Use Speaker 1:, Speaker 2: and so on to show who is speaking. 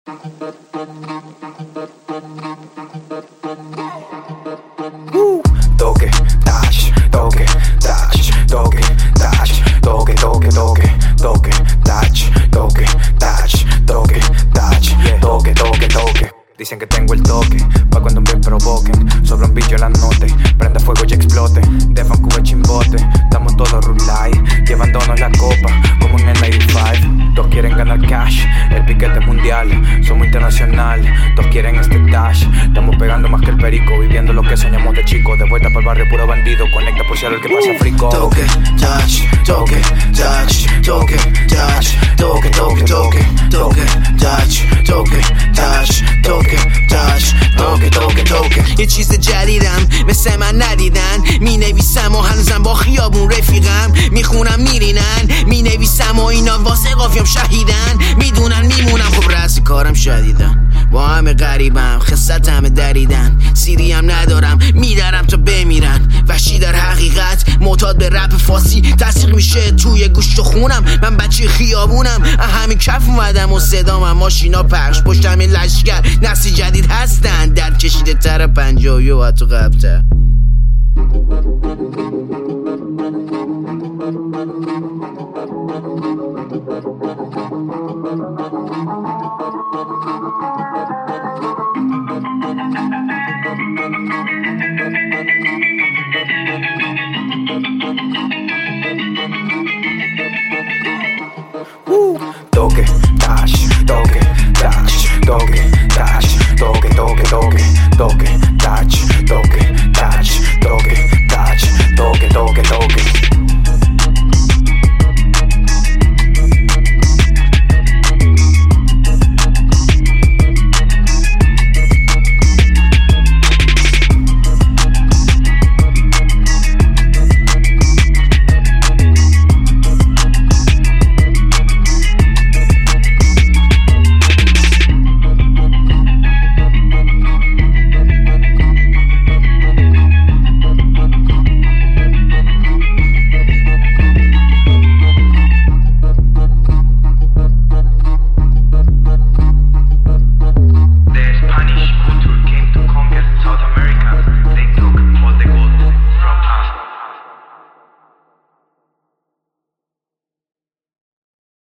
Speaker 1: Toque, dash, toque, dash, toque, dash, toque, toque, toque, toque, dash, toque, dash, toque, dash, toque, toque, toque. Dicen que tengo el toque, pa' cuando me provoquen. Sobre un bicho la note, prenda fuego y explote. De Vancouver chimbote, estamos todos rulay, llevándonos la copa, como en el 95. Todos quieren ganar cash, el piquete mundial, somos internacional. Todos quieren este dash, estamos pegando más que el perico, viviendo lo que soñamos de chico. De vuelta para el barrio puro bandido, conecta por si algo el que pasa frico.
Speaker 2: Toque, dash, toque, dash, toque, dash, toque, toque, toque, toque, dash, toque, dash, toque, dash, toque, toque, toque. یه چیز جدیدم مثل من ندیدن، می نویسم و هنوزم با خیابون رفیقم، میخونم میرینن، می نویسم و اینا واسه قافیم شهیدن، میدونن میمونم خب رأس کارم شدیدن، با همه غریبم خصت همه دریدن، سیری هم ندارم میدارم تا بمیرن، وحشی در حقیقت معتاد به رپ فارسی، تاثیر میشه توی گوشت و خونم، من بچه خیابونم همین کف اومدم و صدامم ماشینا پخش پشتم این لشگر، نسل جدید هستن در کشیده تر 50 و حتی قبل‌تر.